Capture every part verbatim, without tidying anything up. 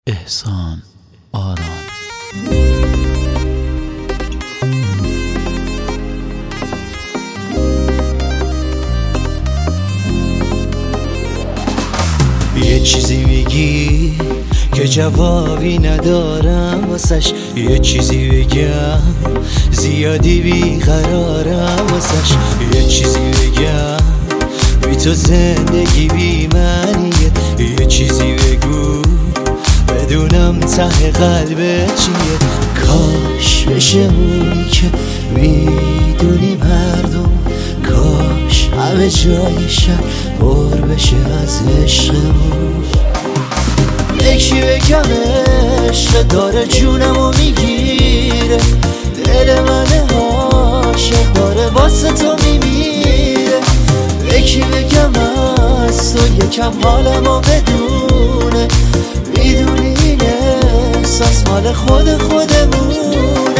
احسان آرام. یه چیزی میگی که جوابی ندارم واسش، یه چیزی بگم زیادی بیقرارم واسش، یه چیزی بگم بی تو زندگی بی معنیه، یه چیزی بگو بدونم ته قلبه چیه. کاش بشه اونی که میدونی مردم، کاش همه جای شب پر بشه از عشقمون. یکی بگم عشق داره جونمو میگیره، دل من عاشق داره واسه تو میمیره. یکی بگم از تو یکم حالمو بدونه، میدونی این احساس مال خود خودمونه.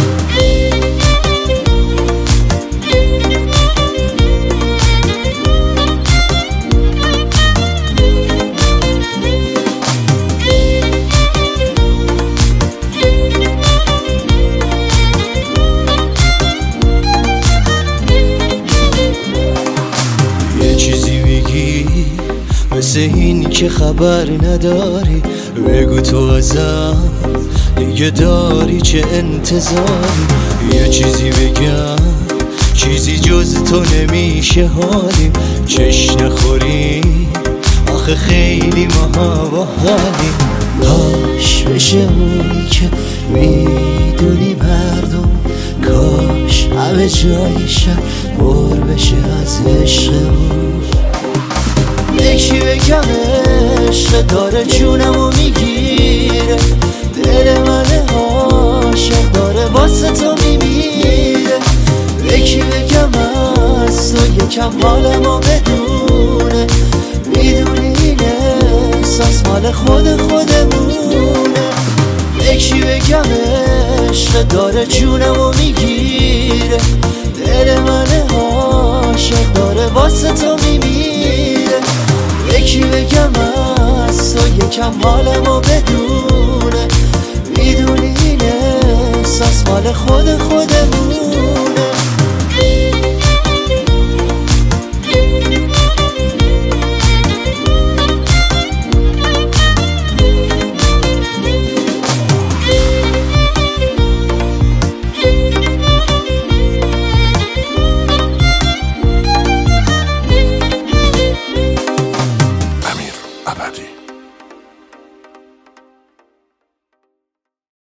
مثل این که خبر نداری، بگو تو ازم دیگه داری چه انتظاری. یه چیزی بگم چیزی جز تو نمیشه حالی، چش نخوری آخه خیلی ماها با حالی. کاش بشه اونی که میدونی مردم، کاش همه جای شب پر بشه از عشقمون. یکی بگم عشق داره جونمو میگیره، دل من عاشق داره واسه تو میمیره. یکی بگم از تو یکم حالمو بدونه، میدونی این احساس مال خود خودمونه. یکی بگم عشق داره جونمو میگیره، دل من عاشق داره واسه تو میمیره. یکی بگم از تو یکم حالمو بدونه، میدونی این احساس مال خود خودمون.